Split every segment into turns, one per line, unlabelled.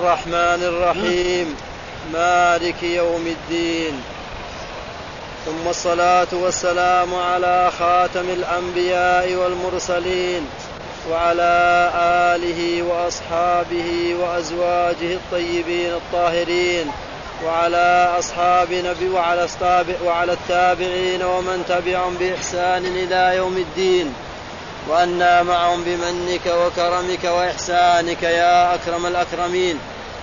الرحمن الرحيم مالك يوم الدين، ثم الصلاة والسلام على خاتم الأنبياء والمرسلين وعلى آله وأصحابه وأزواجه الطيبين الطاهرين وعلى أصحاب نبي وعلى التابعين ومن تبعهم بإحسان إلى يوم الدين، وأنا معهم بمنك وكرمك وإحسانك يا أكرم الأكرمين.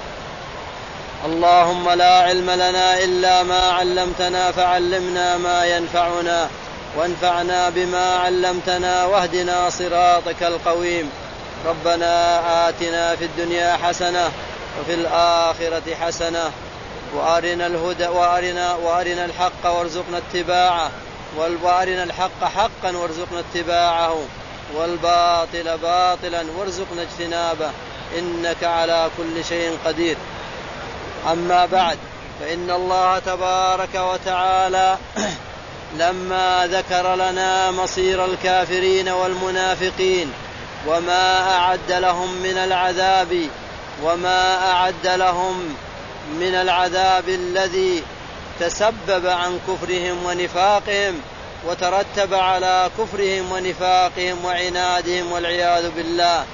اللهم لا علم لنا إلا ما علمتنا فعلمنا ما ينفعنا وانفعنا بما علمتنا واهدنا صراطك القويم. ربنا آتنا في الدنيا حسنة وفي الآخرة حسنة وأرنا الهدى وأرنا الحق وارزقنا اتباعه وأرنا الحق حقا وارزقنا اتباعه والباطل باطلا وارزقنا اجتنابه إنك على كل شيء قدير. أما بعد، فإن الله تبارك وتعالى لما ذكر لنا مصير الكافرين والمنافقين وما أعد لهم من العذاب الذي تسبب عن كفرهم ونفاقهم وترتب على كفرهم ونفاقهم وعنادهم والعياذ بالله،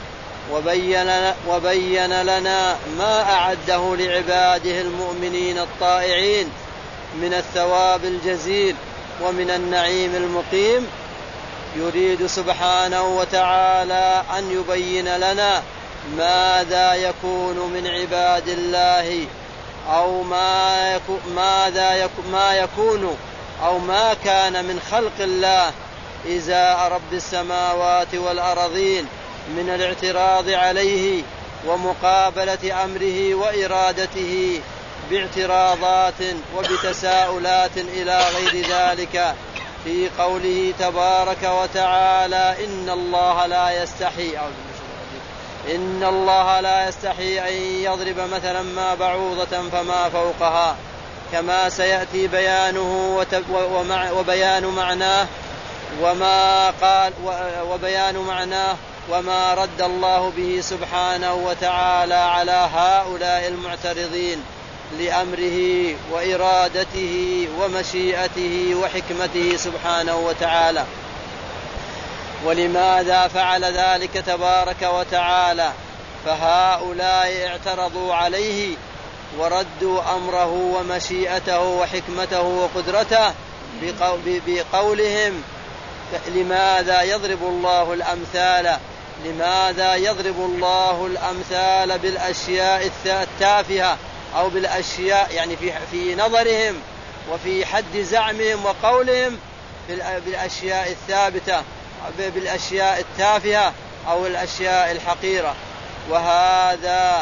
وبين لنا ما أعده لعباده المؤمنين الطائعين من الثواب الجزيل ومن النعيم المقيم، يريد سبحانه وتعالى أن يبين لنا ماذا يكون من عباد الله أو ما كان من خلق الله إزاء رب السماوات والأرضين من الاعتراض عليه ومقابلة أمره وإرادته باعتراضات وبتساؤلات إلى غير ذلك، في قوله تبارك وتعالى: إن الله لا يستحي أن يضرب مثلا ما بعوضة فما فوقها، كما سيأتي بيانه وبيان معناه وما رد الله به سبحانه وتعالى على هؤلاء المعترضين لأمره وإرادته ومشيئته وحكمته سبحانه وتعالى. ولماذا فعل ذلك تبارك وتعالى؟ فهؤلاء اعترضوا عليه وردوا أمره ومشيئته وحكمته وقدرته بقولهم: لماذا يضرب الله الأمثال بالأشياء التافهة أو بالأشياء، يعني في نظرهم وفي حد زعمهم وقولهم بالأشياء الثابتة بالأشياء التافهة أو الأشياء الحقيرة. وهذا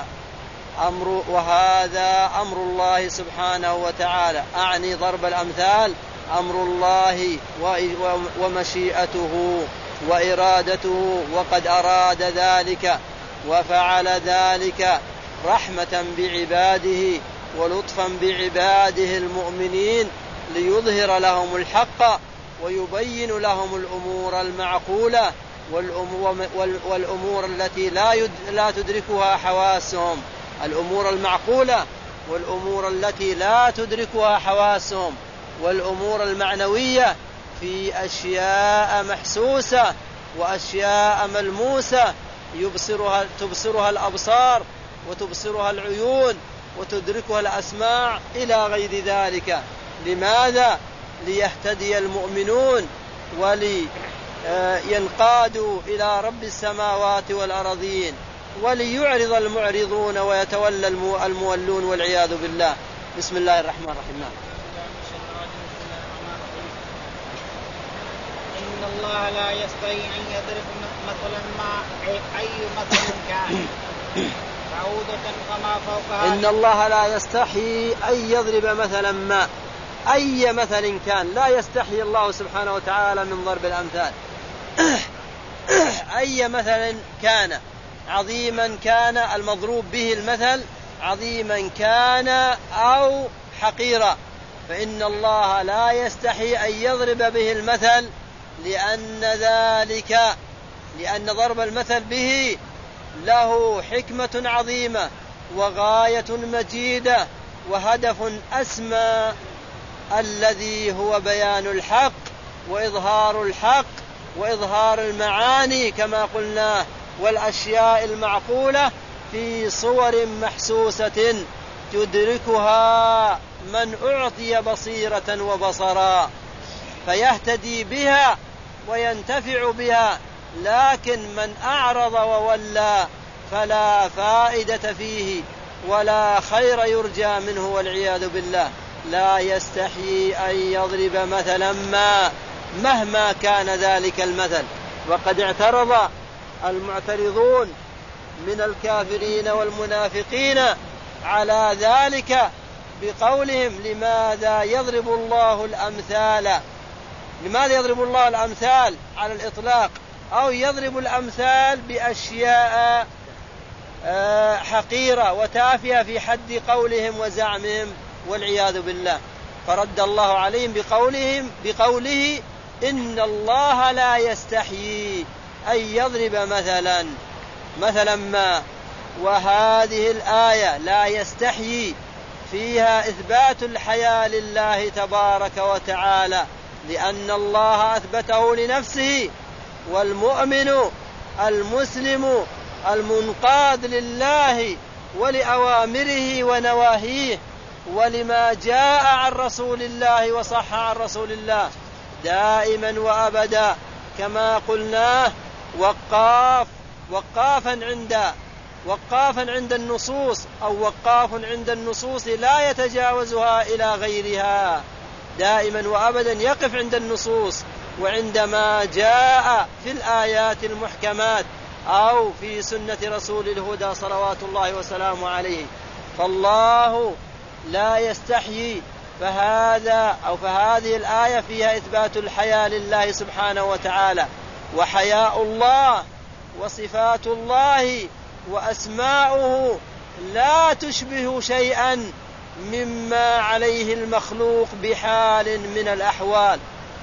أمر الله سبحانه وتعالى، أعني ضرب الأمثال أمر الله ومشيئته وإرادته، وقد أراد ذلك وفعل ذلك رحمة بعباده ولطفا بعباده المؤمنين، ليظهر لهم الحق ويبين لهم الأمور المعقولة والأمور التي لا تدركها حواسهم، الأمور المعقولة والأمور التي لا تدركها حواسهم، والأمور المعنوية في أشياء محسوسة وأشياء ملموسة تبصرها الأبصار وتبصرها العيون وتدركها الأسماع إلى غير ذلك. لماذا؟ ليهتدي المؤمنون ولينقادوا إلى رب السماوات والأرضين، وليعرض المعرضون ويتولى المولون والعياذ بالله. بسم الله الرحمن الرحيم.
إن الله لا يستحي أن يضرب مثلا ما أي مثل كان بعوضة فما فوقها.
إن الله لا يستحي أن يضرب مثلا ما أي مثل كان، لا يستحي الله سبحانه وتعالى من ضرب الأمثال. أي مثل كان، عظيما كان المضروب به المثل، عظيما كان أو حقيرا، فإن الله لا يستحي أن يضرب به المثل، لأن ضرب المثل به له حكمة عظيمة وغاية مجيدة وهدف أسمى، الذي هو بيان الحق وإظهار الحق وإظهار المعاني كما قلنا، والأشياء المعقولة في صور محسوسة تدركها من أعطي بصيرة وبصرا فيهتدي بها وينتفع بها، لكن من أعرض وولى فلا فائدة فيه ولا خير يرجى منه والعياذ بالله. لا يستحيي أن يضرب مثلا مهما كان ذلك المثل. وقد اعترض المعترضون من الكافرين والمنافقين على ذلك بقولهم: لماذا يضرب الله الأمثال؟ لماذا يضرب الله الأمثال على الإطلاق، أو يضرب الأمثال بأشياء حقيرة وتافهة في حد قولهم وزعمهم والعياذ بالله؟ فرد الله عليهم بقوله: إن الله لا يستحيي أن يضرب مثلا ما. وهذه الآية لا يستحيي فيها إثبات الحياء لله تبارك وتعالى، لأن الله أثبته لنفسه، والمؤمن المسلم المنقاد لله ولأوامره ونواهيه ولما جاء عن رسول الله وصح عن رسول الله دائما وأبدا، كما قلناه وقافا عند النصوص، أو وقاف عند النصوص لا يتجاوزها إلى غيرها، دائما وأبدا يقف عند النصوص وعندما جاء في الآيات المحكمات أو في سنة رسول الهدى صلوات الله وسلامه عليه. فالله لا يستحيي، فهذه الآية فيها إثبات الحياء لله سبحانه وتعالى، وحياء الله وصفات الله وأسماؤه لا تشبه شيئا مما عليه المخلوق بحال من الأحوال.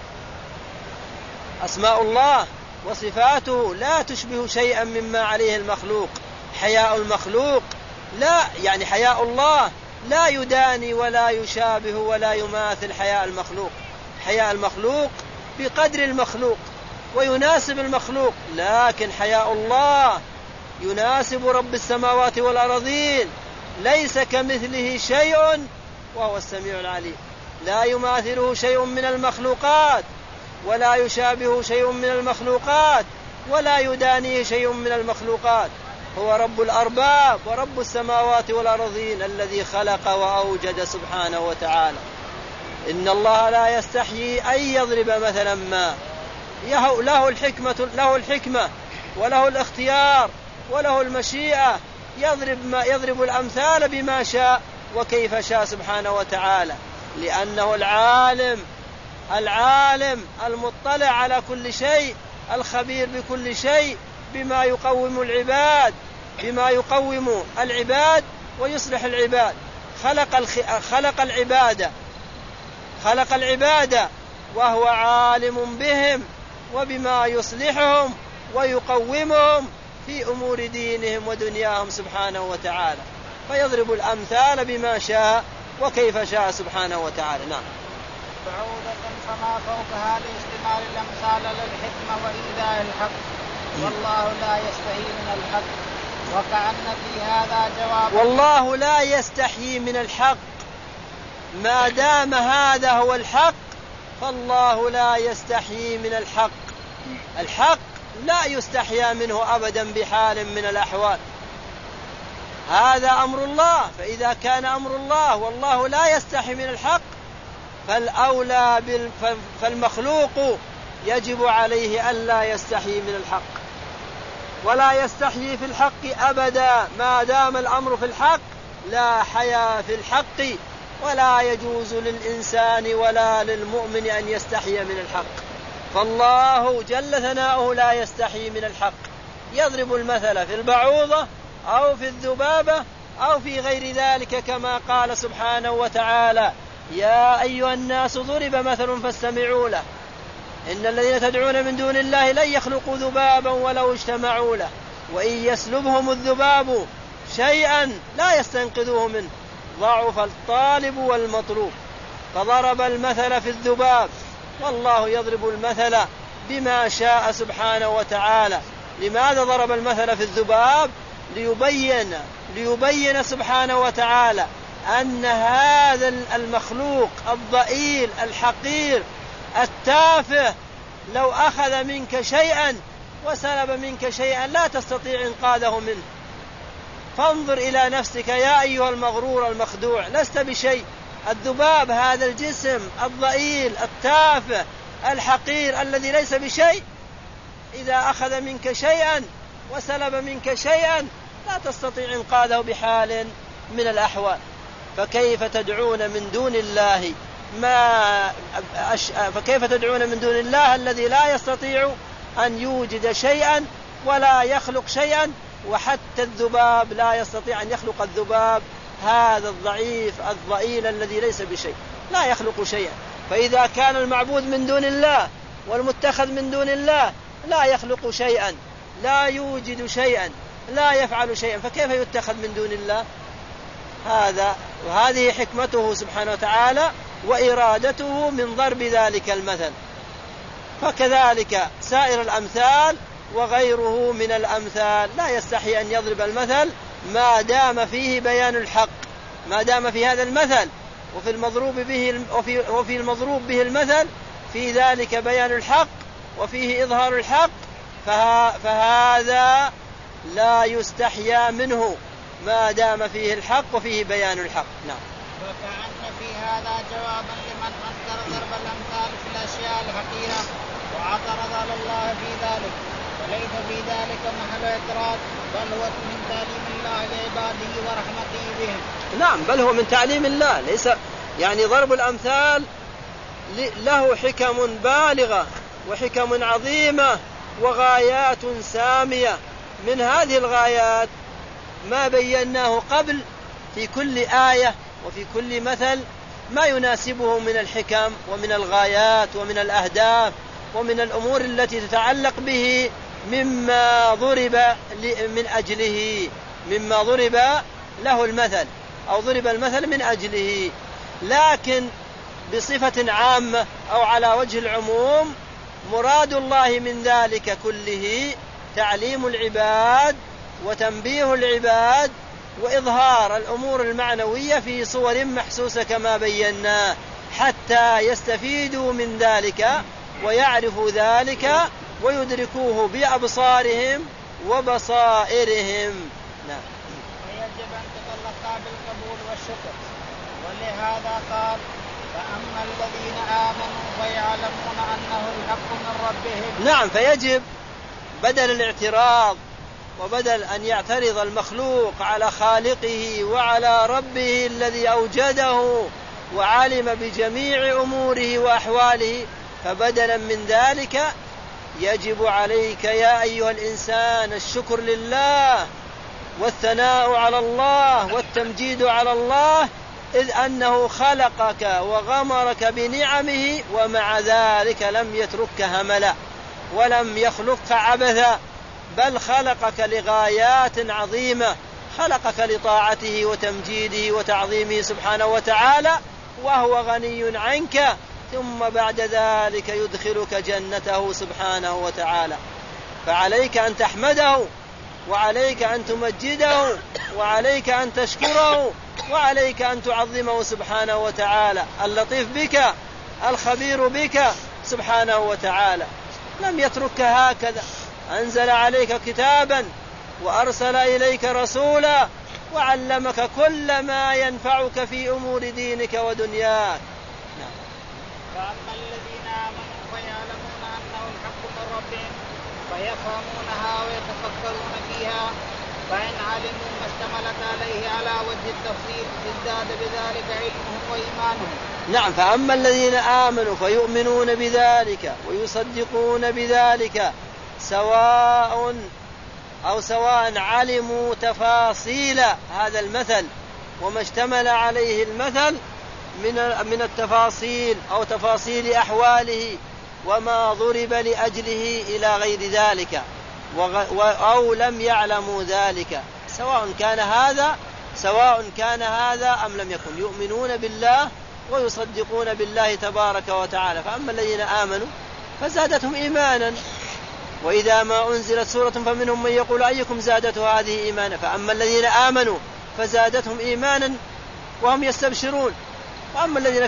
أسماء الله وصفاته لا تشبه شيئا مما عليه المخلوق. حياء المخلوق لا، يعني حياء الله لا يداني ولا يشابه ولا يماثل حياء المخلوق. حياء المخلوق بقدر المخلوق ويناسب المخلوق، لكن حياء الله يناسب رب السماوات والأرضين، ليس كمثله شيء وهو السميع العليم، لا يماثله شيء من المخلوقات ولا يشابه شيء من المخلوقات ولا يدانيه شيء من المخلوقات. هو رب الأرباب ورب السماوات والأرضين الذي خلق وأوجد سبحانه وتعالى. إن الله لا يستحيي أن يضرب مثلا ما. له الحكمة وله الاختيار وله المشيئة، يضرب الأمثال بما شاء وكيف شاء سبحانه وتعالى، لأنه العالم المطلع على كل شيء، الخبير بكل شيء، بما يقوم العباد ويصلح العباد. خلق العباد وهو عالم بهم وبما يصلحهم ويقومهم في أمور دينهم ودنياهم سبحانه وتعالى، فيضرب الأمثال بما شاء وكيف شاء سبحانه وتعالى. نعم.
بعودة فما فوقها لاستمار الأمثال للحكمة وإيذاء الحق، والله لا يستحيي من الحق. وكأن في هذا جواب. والله
لا يستحيي من الحق، ما دام هذا هو الحق فالله لا يستحيي من الحق. الحق لا يستحيا منه أبدا بحال من الأحوال، هذا أمر الله. فإذا كان أمر الله والله لا يستحي من الحق، فالمخلوق يجب عليه ألا يستحي من الحق، ولا يستحيي في الحق أبدا. ما دام الأمر في الحق لا حياء في الحق، ولا يجوز للإنسان ولا للمؤمن أن يستحي من الحق. فالله جل ثناؤه لا يستحي من الحق، يضرب المثل في البعوضة أو في الذبابة أو في غير ذلك، كما قال سبحانه وتعالى: يا أيها الناس ضرب مثل فاستمعوا له، إن الذين تدعون من دون الله لن يخلقوا ذبابا ولو اجتمعوا له، وإن يسلبهم الذباب شيئا لا يستنقذوه منه، ضعف الطالب والمطلوب. فضرب المثل في الذباب، والله يضرب المثل بما شاء سبحانه وتعالى. لماذا ضرب المثل في الذباب؟ ليبين سبحانه وتعالى أن هذا المخلوق الضئيل الحقير التافه لو أخذ منك شيئا وسلب منك شيئا لا تستطيع إنقاذه منه. فانظر إلى نفسك يا أيها المغرور المخدوع، لست بشيء. الذباب هذا الجسم الضئيل التافه الحقير الذي ليس بشيء، إذا أخذ منك شيئا وسلب منك شيئا لا تستطيع إنقاذه بحال من الأحوال. فكيف تدعون من دون الله الذي لا يستطيع أن يوجد شيئا ولا يخلق شيئا؟ وحتى الذباب لا يستطيع أن يخلق الذباب، هذا الضعيف الضئيل الذي ليس بشيء لا يخلق شيئا. فإذا كان المعبود من دون الله والمتخذ من دون الله لا يخلق شيئا، لا يوجد شيئا، لا يفعل شيئا، فكيف يتخذ من دون الله؟ وهذه حكمته سبحانه وتعالى وإرادته من ضرب ذلك المثل. فكذلك سائر الأمثال وغيره من الأمثال لا يستحي أن يضرب المثل ما دام فيه بيان الحق، ما دام في هذا المثل وفي المضروب به المثل في ذلك بيان الحق وفيه إظهار الحق، فهذا لا يستحيا منه ما دام فيه الحق وفيه بيان الحق. نعم.
وكأن في هذا جوابا لمن أنكر ضرب الأمثال في الأشياء الحقيرة واعترض على الله في ذلك، وليس في ذلك محل اعتراض، بل هو من تعليم الله لعباده ورحمته بهم.
نعم، بل هو من تعليم الله، ليس يعني ضرب الأمثال له حكم بالغة وحكم عظيمة وغايات سامية. من هذه الغايات ما بيناه قبل في كل آية وفي كل مثل ما يناسبه من الحكم ومن الغايات ومن الأهداف ومن الأمور التي تتعلق به مما ضرب من أجله، مما ضرب له المثل أو ضرب المثل من أجله. لكن بصفة عامة أو على وجه العموم مراد الله من ذلك كله تعليم العباد وتنبيه العباد وإظهار الأمور المعنوية في صور محسوسة كما بينا، حتى يستفيدوا من ذلك ويعرفوا ذلك ويدركوه بأبصارهم وبصائرهم.
نعم. ويجب أن تتلقى بالقبول والشكر، ولهذا قال: فأما الذين آمنوا فيعلمون أنه الحق من ربهم.
نعم، فيجب بدل الاعتراض وبدل أن يعترض المخلوق على خالقه وعلى ربه الذي أوجده وعلم بجميع أموره وأحواله، فبدلا من ذلك يجب عليك يا أيها الإنسان الشكر لله والثناء على الله والتمجيد على الله، إذ أنه خلقك وغمرك بنعمه ومع ذلك لم يتركك هملا ولم يخلقك عبثا، بل خلقك لغايات عظيمة، خلقك لطاعته وتمجيده وتعظيمه سبحانه وتعالى وهو غني عنك، ثم بعد ذلك يدخلك جنته سبحانه وتعالى. فعليك أن تحمده، وعليك أن تمجده، وعليك أن تشكره، وعليك أن تعظمه سبحانه وتعالى، اللطيف بك الخبير بك سبحانه وتعالى. لم يتركك هكذا، أنزل عليك كتابا وأرسل إليك رسولا وعلمك كل ما ينفعك في أمور دينك ودنياك.
فأما الذين آمنوا فيعلمون أنه الحق من ربهم فيفهمونها ويتفكرون فيها، فإن علموا ما اشتملت عليه على وجه التفصيل ازداد بذلك علمهم وإيمانهم.
نعم، فأما الذين آمنوا فيؤمنون بذلك ويصدقون بذلك سواء علموا تفاصيل هذا المثل وما اشتمل عليه المثل من التفاصيل أو تفاصيل أحواله وما ضرب لأجله إلى غير ذلك، أو لم يعلموا ذلك، سواء كان هذا أم لم يكن، يؤمنون بالله ويصدقون بالله تبارك وتعالى. فأما الذين آمنوا فزادتهم إيمانا، وإذا ما أنزلت سورة فمنهم من يقول أيكم زادته هذه إيمانا. فأما الذين آمنوا فزادتهم إيمانا وهم يستبشرون، وأما الذين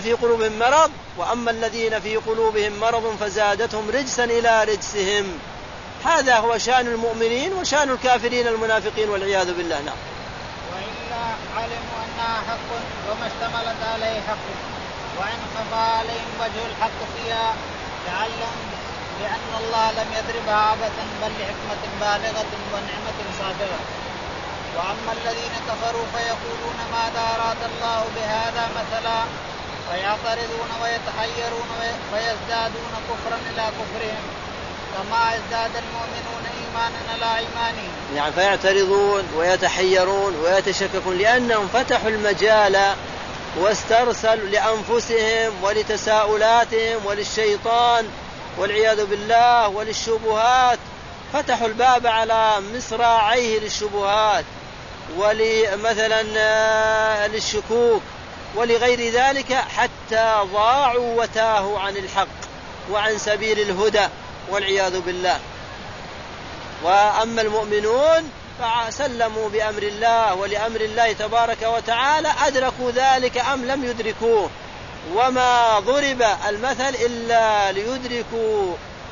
في قلوبهم مرض فزادتهم رجسا إلى رجسهم. هذا هو شأن المؤمنين وشأن الكافرين المنافقين والعياذ بالله. نعم.
وإلا علموا أنها حق وما اشتملت عليه حق، وإن خفى عليهم وجه الحق فيها لأن الله لم يضربها عبثا بل لحكمة بالغة ونعمة صادقة. وأما الذين كفروا فيقولون ماذا أراد الله بهذا مثلا، فيعترضون ويتحيرون فيزدادون كفرا إلى كفرهم كما ازداد المؤمنون إيمانا على إيمانهم.
يعني فيعترضون ويتحيرون ويتشككون لأنهم فتحوا المجال واسترسلوا لأنفسهم ولتساؤلاتهم وللشيطان والعياذ بالله وللشبهات، فتحوا الباب على مصراعيه للشبهات ولمثلا للشكوك ولغير ذلك، حتى ضاعوا وتاهوا عن الحق وعن سبيل الهدى والعياذ بالله. وأما المؤمنون فسلموا بأمر الله ولأمر الله تبارك وتعالى، أدركوا ذلك أم لم يدركوه، وما ضرب المثل إلا ليدركوا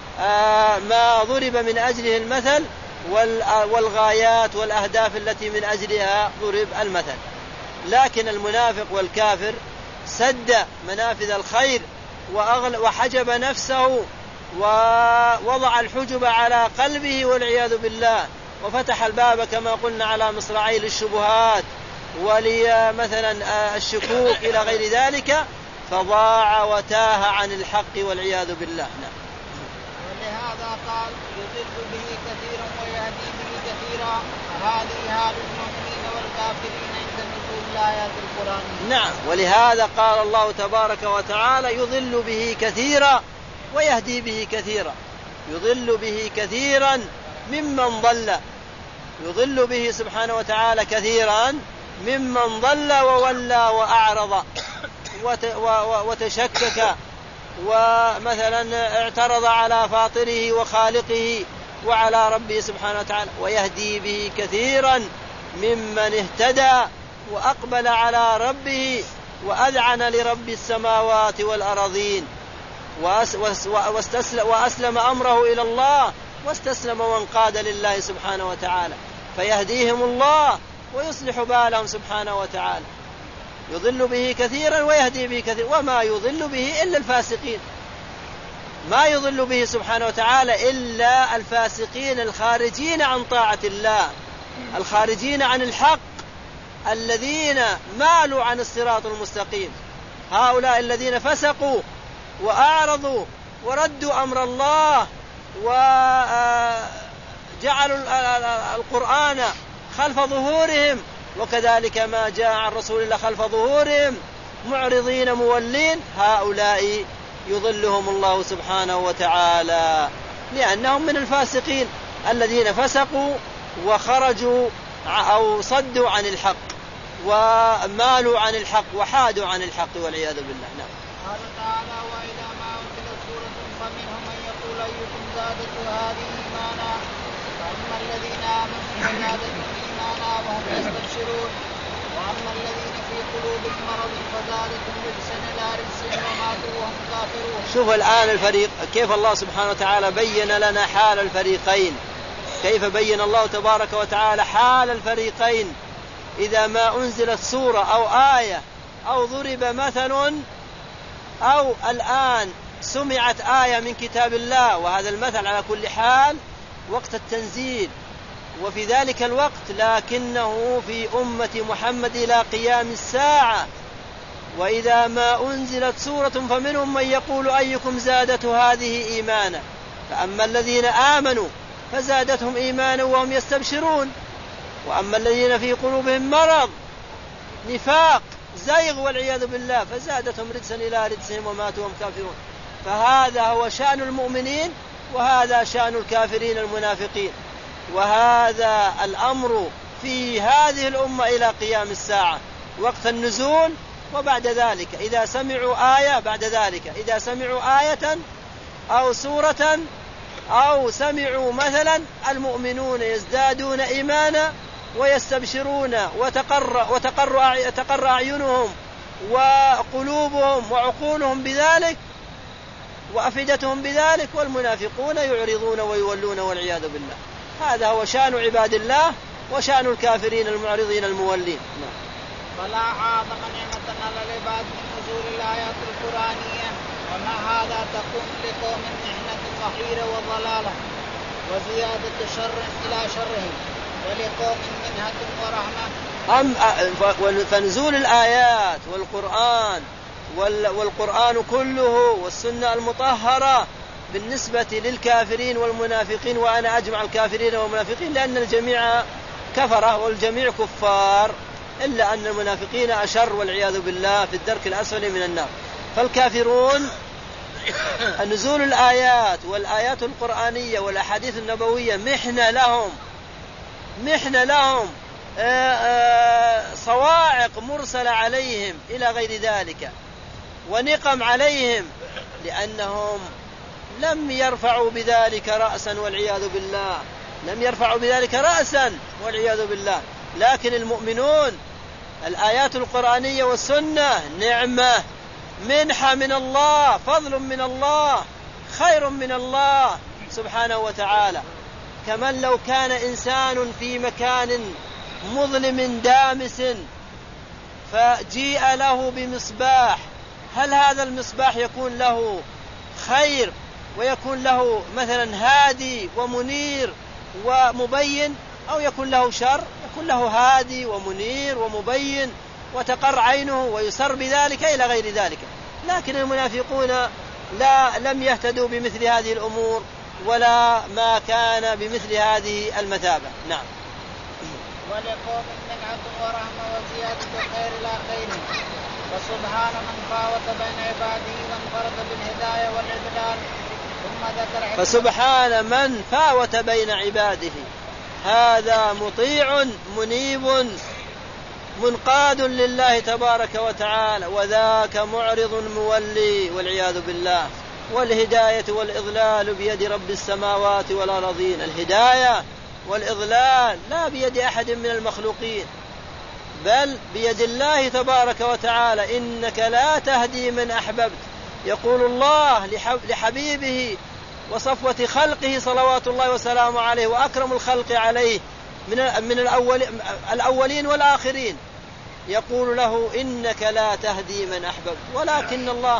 ما ضرب من أجله المثل والغايات والأهداف التي من أجلها ضرب المثل. لكن المنافق والكافر سد منافذ الخير وحجب نفسه ووضع الحجب على قلبه والعياذ بالله، وفتح الباب كما قلنا على مصراعي للشبهات ولمثلا الشكوك إلى غير ذلك، فضاع وتاه عن الحق والعياذ بالله.
ولهذا قال يضل به كثيرا ويهدي به كثيرا، هذه حال المؤمنين والكافرين عند نزول آيات القرآن.
نعم، ولهذا قال الله تبارك وتعالى يضل به كثيرا ويهدي به كثيرا. يضل به كثيرا ممن ضل، يضل به سبحانه وتعالى كثيرا ممن ضل وولى وأعرض وتشكك ومثلا اعترض على فاطره وخالقه وعلى ربه سبحانه وتعالى. ويهدي به كثيرا ممن اهتدى وأقبل على ربه وأذعن لرب السماوات والأرضين وأسلم أمره إلى الله واستسلم وانقاد لله سبحانه وتعالى، فيهديهم الله ويصلح بالهم سبحانه وتعالى. يضل به كثيرا ويهدي به كثيرا، وما يضل به إلا الفاسقين. ما يضل به سبحانه وتعالى إلا الفاسقين الخارجين عن طاعة الله، الخارجين عن الحق، الذين مالوا عن الصراط المستقيم. هؤلاء الذين فسقوا وأعرضوا وردوا أمر الله وجعلوا القرآن خلف ظهورهم، وكذلك ما جاء عن رسول الله خلف ظهورهم معرضين مولين، هؤلاء يضلهم الله سبحانه وتعالى، لأنهم من الفاسقين الذين فسقوا وخرجوا أو صدوا عن الحق ومالوا عن الحق وحادوا عن الحق والعياذ بالله. نعم.
قال تعالى وإذا ما أنزلت سورة فمنهم من يقول أيكم زادته هذه إيمانا، فأما الذين آمنوا فزادتهم إيمانا وهم يستبشرون، وأما الذين في قلوبهم مرض فزادتهم رجسا إلى رجسهم وماتوا وهم كافرون.
شوف الآن الفريق كيف الله سبحانه وتعالى بين لنا حال الفريقين، كيف بين الله تبارك وتعالى حال الفريقين إذا ما أنزلت سورة أو آية أو ضرب مثل أو الآن سمعت آية من كتاب الله، وهذا المثل على كل حال وقت التنزيل وفي ذلك الوقت، لكنه في أمة محمد إلى قيام الساعة. وإذا ما أنزلت سورة فمنهم من يقول أيكم زادته هذه إيمانا، فأما الذين آمنوا فزادتهم إيمانا وهم يستبشرون، وأما الذين في قلوبهم مرض نفاق زيغ والعياذ بالله فزادتهم رجسا إلى رجسهم وماتوا وهم كافرون. فهذا هو شأن المؤمنين وهذا شأن الكافرين المنافقين، وهذا الأمر في هذه الأمة إلى قيام الساعة، وقت النزول وبعد ذلك إذا سمعوا آية، بعد ذلك إذا سمعوا آية أو سورة أو سمعوا مثلا المؤمنون يزدادون إيمانا ويستبشرون وتقر أعينهم وقلوبهم وعقولهم بذلك وأفئدتهم بذلك، والمنافقون يعرضون ويولون والعياذ بالله. هذا هو شأن عباد الله وشأن الكافرين المعرضين المولين.
فلا أعظم نعمة على العباد من نزول الآيات القرآنية، وما هذا تكون لقوم محنة وحيرة وضلالة وزيادة شر إلى شرهم، ولقوم منهة ورحمة.
فنزول الآيات والقرآن كله والسنة المطهرة بالنسبة للكافرين والمنافقين، وأنا أجمع الكافرين والمنافقين لأن الجميع كفرة والجميع كفار، إلا أن المنافقين أشر والعياذ بالله في الدرك الأسفل من النار. فالكافرون نزول الآيات والآيات القرآنية والأحاديث النبوية محنة لهم صواعق مرسلة عليهم إلى غير ذلك، ونقم عليهم لأنهم لم يرفعوا بذلك رأسا والعياذ بالله، لم يرفعوا بذلك رأسا والعياذ بالله. لكن المؤمنون الآيات القرآنية والسنة نعمة، منحة من الله، فضل من الله، خير من الله سبحانه وتعالى. كمن لو كان إنسان في مكان مظلم دامس فجيء له بمصباح، هل هذا المصباح يكون له خير ويكون له مثلا هادي ومنير ومبين، أو يكون له شر؟ يكون له هادي ومنير ومبين وتقر عينه ويسر بذلك إلى غير ذلك. لكن المنافقون لم يهتدوا بمثل هذه الأمور ولا ما كان بمثل هذه المثابة. نعم.
ولقوم منعة ورحمة وزيادة خير إلى خير. فسبحان من فاوت بين عباده وانفرد بالهداية والإضلال. ثم ذكر
فسبحان من فاوت بين عباده، هذا مطيع منيب منقاد لله تبارك وتعالى، وذاك معرض مولي والعياذ بالله. والهداية والإضلال بيد رب السماوات والأرضين. الهداية والإضلال لا بيد أحد من المخلوقين، بل بيد الله تبارك وتعالى. إنك لا تهدي من أحببت، يقول الله لحبيبه وصفوة خلقه صلوات الله وسلامه عليه وأكرم الخلق عليه من الأولين والآخرين، يقول له إنك لا تهدي من أحببت ولكن الله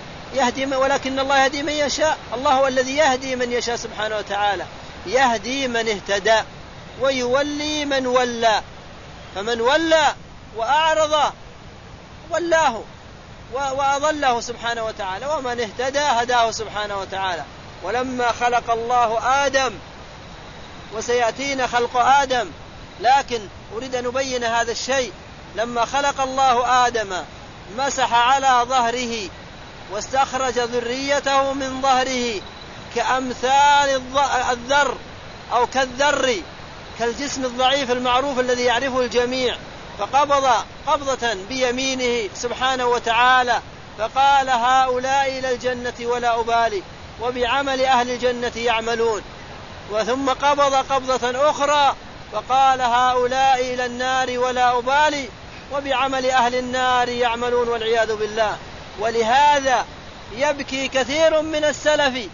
يهدي من يشاء. الله هو الذي يهدي من يشاء سبحانه وتعالى، يهدي من اهتدى ويولي من ولى. فمن ولى وأعرض ولاه وأضله سبحانه وتعالى، ومن اهتدى هداه سبحانه وتعالى. ولما خلق الله آدم، وسيأتينا خلق آدم، لكن أريد أن نبين هذا الشيء. لما خلق الله آدم مسح على ظهره واستخرج ذريته من ظهره كأمثال الذر أو كالذر، كالجسم الضعيف المعروف الذي يعرفه الجميع. فقبض قبضة بيمينه سبحانه وتعالى فقال هؤلاء إلى الجنة ولا أبالي، وبعمل أهل الجنة يعملون. وثم قبض قبضة أخرى فقال هؤلاء إلى النار ولا أبالي، وبعمل أهل النار يعملون والعياذ بالله. ولهذا يبكي كثير من السلف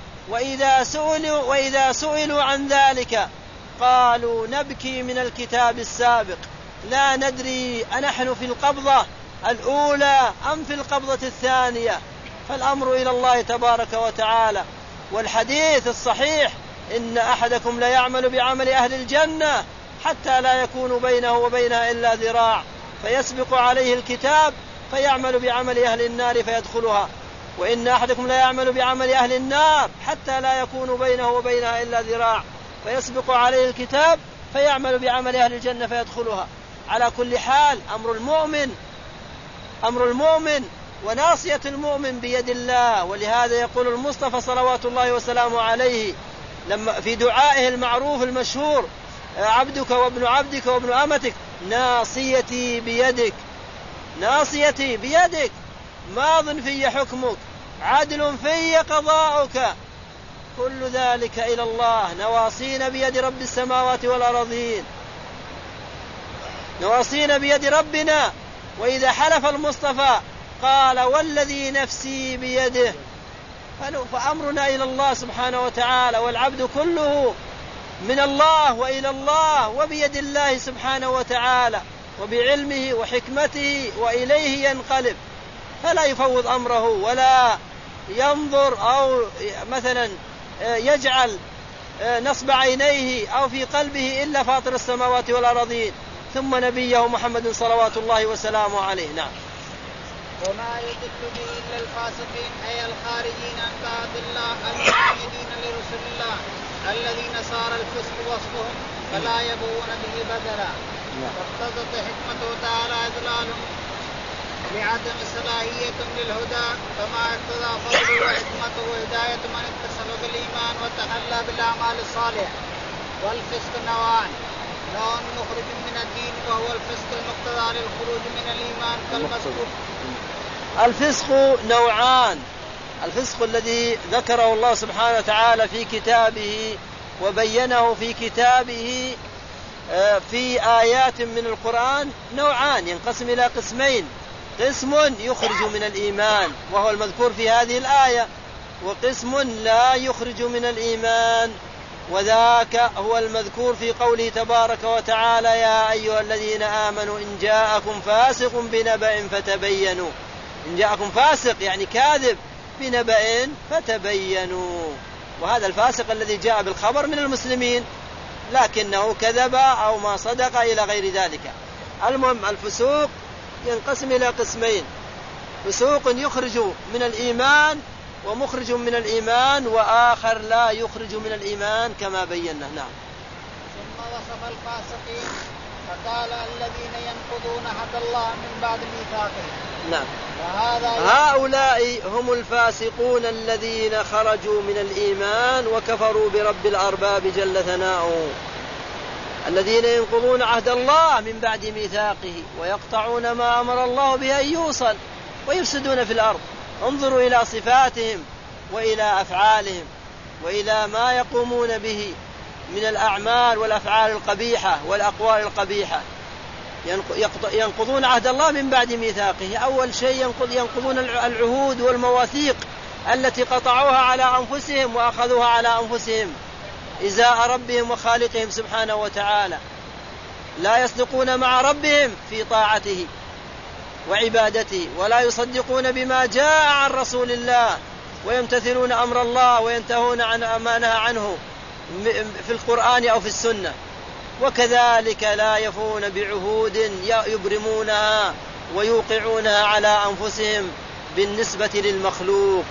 وإذا سئلوا عن ذلك قالوا نبكي من الكتاب السابق، لا ندري أنحن في القبضة الأولى أم في القبضة الثانية. فالأمر إلى الله تبارك وتعالى. والحديث الصحيح إن أحدكم لا يعمل بعمل أهل الجنة حتى لا يكون بينه وبينها إلا ذراع، فيسبق عليه الكتاب فيعمل بعمل أهل النار فيدخلها. وإن أحدكم لا يعمل بعمل أهل النار حتى لا يكون بينه وبينها إلا ذراع، فيسبق عليه الكتاب فيعمل بعمل أهل الجنة فيدخلها. على كل حال أمر المؤمن وناصية المؤمن بيد الله. ولهذا يقول المصطفى صلوات الله وسلامه عليه لما في دعائه المعروف المشهور عبدك وابن عبدك وابن أمتك ناصيتي بيدك، ناصيتي بيدك، ماض في حكمك، عدل في قضاؤك، كل ذلك إلى الله. نواصينا بيد رب السماوات والأرضين، نواصينا بيد ربنا. وإذا حلف المصطفى قال والذي نفسي بيده، فأمرنا إلى الله سبحانه وتعالى، والعبد كله من الله وإلى الله وبيد الله سبحانه وتعالى وبعلمه وحكمته، وإليه ينقلب، فلا يفوض أمره ولا ينظر أو مثلا يجعل نصب عينيه أو في قلبه إلا فاطر السماوات والأرضين ثم نبيه محمد صلوات الله وسلامه عليه. نعم.
وما يضل به إلا الفاسقين أي الخارجين عن طاعة الله المعاندين لرسل الله الذين صار الفسق وصفهم فلا يبغون به بدلا. واقتضت حكمته تعالى إضلالهم بعدم صلاحية للهدى كما اقتضى فضله وحكمته وهداية من اتصف بالإيمان وتحلى بالأعمال الصالحة. والفسق نوعان: نوع مخرج من الدين وهو الفسق المقتضى للخروج من الإيمان كالمذكور.
الفسق نوعان: الفسق الذي ذكره الله سبحانه وتعالى في كتابه وبينه في كتابه في آيات من القرآن نوعان، ينقسم إلى قسمين: قسم يخرج من الإيمان وهو المذكور في هذه الآية، وقسم لا يخرج من الإيمان وذاك هو المذكور في قوله تبارك وتعالى: يا أيها الذين آمنوا إن جاءكم فاسق بنبأ فتبينوا. إن جاءكم فاسق يعني كاذب بنبأ فتبينوا، وهذا الفاسق الذي جاء بالخبر من المسلمين لكنه كذب أو ما صدق إلى غير ذلك. المهم الفسوق ينقسم إلى قسمين: فسوق يخرج من الإيمان ومخرج من الإيمان، وآخر لا يخرج من الإيمان كما بينا. نعم.
ثم وصف الفاسقين فقال: الذين ينقضون عهد الله من بعد ميثاقه.
نعم. هؤلاء هم الفاسقون الذين خرجوا من الإيمان وكفروا برب الأرباب جل ثناؤه، الذين ينقضون عهد الله من بعد ميثاقه ويقطعون ما أمر الله به أن يوصل ويفسدون في الأرض. انظروا إلى صفاتهم وإلى أفعالهم وإلى ما يقومون به من الأعمال والأفعال القبيحة والأقوال القبيحة. ينقضون عهد الله من بعد ميثاقه. أول شيء ينقضون العهود والمواثيق التي قطعوها على أنفسهم وأخذوها على أنفسهم إزاء ربهم وخالقهم سبحانه وتعالى. لا يصدقون مع ربهم في طاعته وعبادته، ولا يصدقون بما جاء عن رسول الله، ويمتثلون أمر الله وينتهون عن ما نهى عنه في القرآن أو في السنة. وكذلك لا يفون بعهود يبرمونها ويوقعونها على أنفسهم بالنسبة للمخلوق.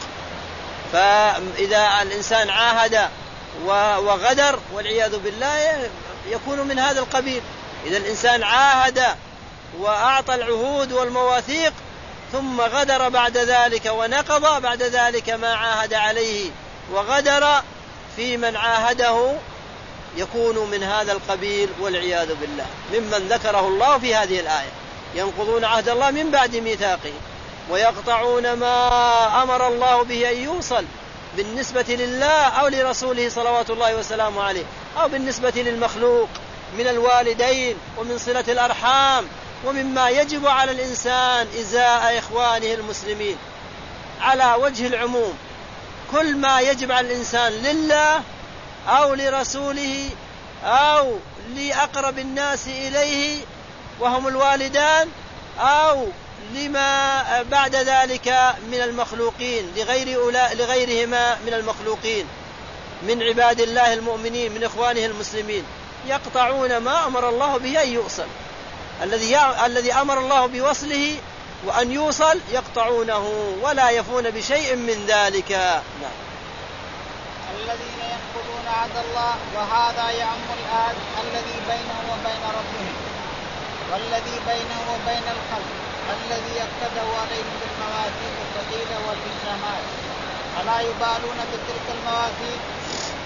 فإذا الإنسان عاهد وغدر والعياذ بالله يكون من هذا القبيل. إذا الإنسان عاهد وأعطى العهود والمواثيق ثم غدر بعد ذلك ونقض بعد ذلك ما عاهد عليه وغدر في من عاهده يكون من هذا القبيل والعياذ بالله، ممن ذكره الله في هذه الآية: ينقضون عهد الله من بعد ميثاقه ويقطعون ما أمر الله به أن يوصل بالنسبة لله أو لرسوله صلوات الله وسلامه عليه، أو بالنسبة للمخلوق من الوالدين ومن صلة الأرحام، ومما يجب على الإنسان إزاء إخوانه المسلمين على وجه العموم. كل ما يجب على الإنسان لله أو لرسوله أو لأقرب الناس إليه وهم الوالدان، أو لما بعد ذلك من المخلوقين لغيرهما من المخلوقين من عباد الله المؤمنين من إخوانه المسلمين، يقطعون ما أمر الله به أن يوصل. الذي أمر الله بوصله وأن يوصل يقطعونه ولا يفون بشيء من ذلك. نعم.
الذين ينقضون عهد الله، وهذا يعم الآد الذي بينهم وبين ربهم والذي بينهم وبين الخلق الذي يقتدوا عليهم بالمواثيق الثقيلة والإلزامات، ألا يبالون بتلك المواثيق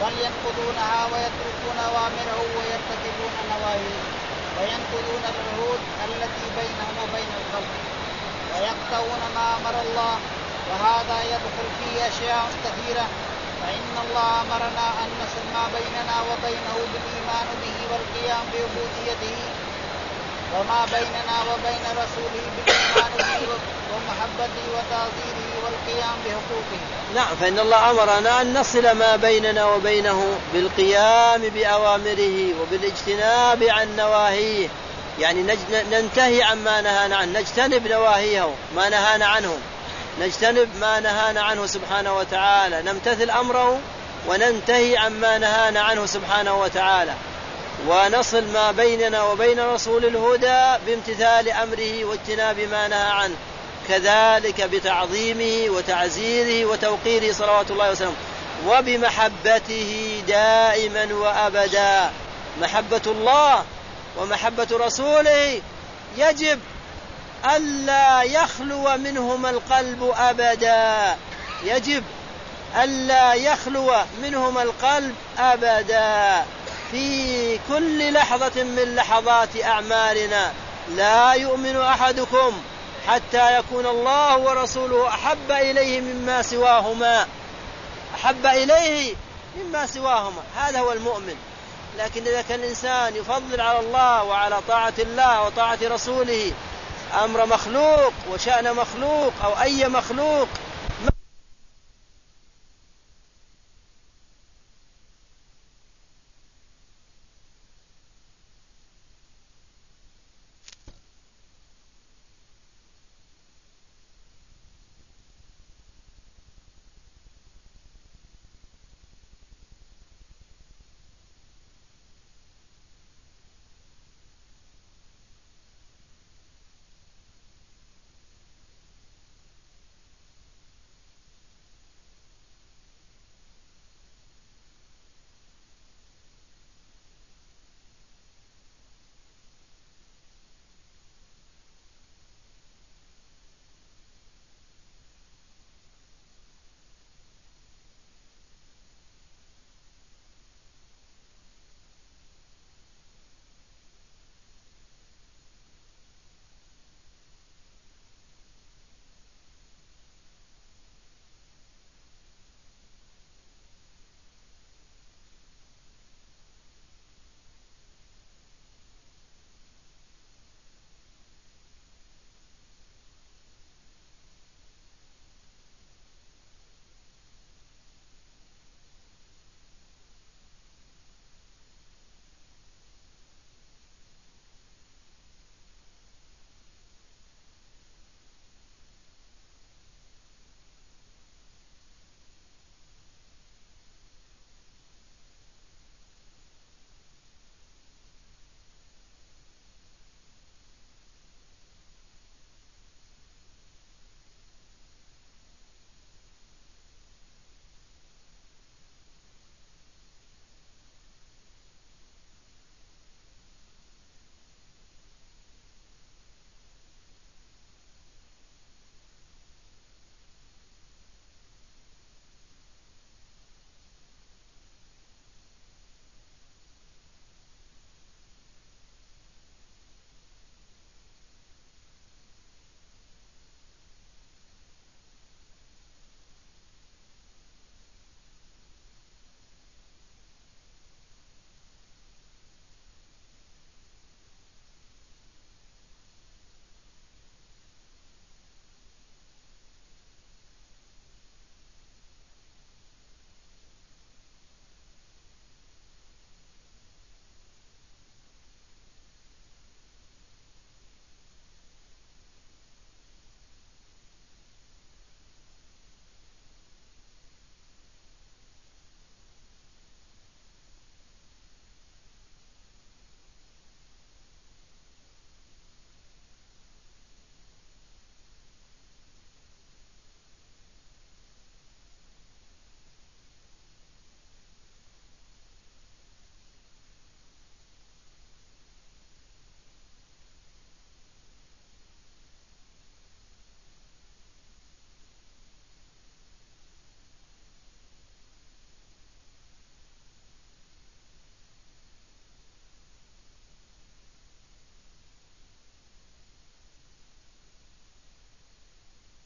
بل ينقضونها ويتركون أوامره ويرتكبون نواهيه وينقضون العهود التي بينهم وبين الخلق ويقطعون ما أمر الله، وهذا يدخل فيه أشياء كثيرة. فإن الله أمرنا أن نصل ما بيننا وبينه بالإيمان به والقيام بعبوديته، وما بيننا وبين رسوله بالإيمان به ومحبته وتعظيمه والقيام بحقوقه.
نعم، فإن الله أمرنا أن نصل ما بيننا وبينه بالقيام بأوامره وبالاجتناب عن نواهيه، يعني ننتهي عما نهانا عنه، نجتنب نواهيه ما نهانا عنه، نجتنب ما نهانا عنه سبحانه وتعالى، نمتثل أمره وننتهي عما نهانا عنه سبحانه وتعالى، ونصل ما بيننا وبين رسول الهدى بامتثال أمره واجتناب ما نهى عنه، كذلك بتعظيمه وتعزيره وتوقيره صلوات الله وسلامه، وبمحبته دائما وأبدا. محبة الله ومحبة رسوله يجب ألا يخلو منهما القلب أبدا، يجب ألا يخلو منهما القلب أبدا في كل لحظة من لحظات أعمالنا. لا يؤمن أحدكم حتى يكون الله ورسوله أحب إليه مما سواهما، أحب إليه مما سواهما، هذا هو المؤمن. لكن إذا كان الإنسان يفضل على الله وعلى طاعة الله وطاعة رسوله أمر مخلوق وشأن مخلوق أو أي مخلوق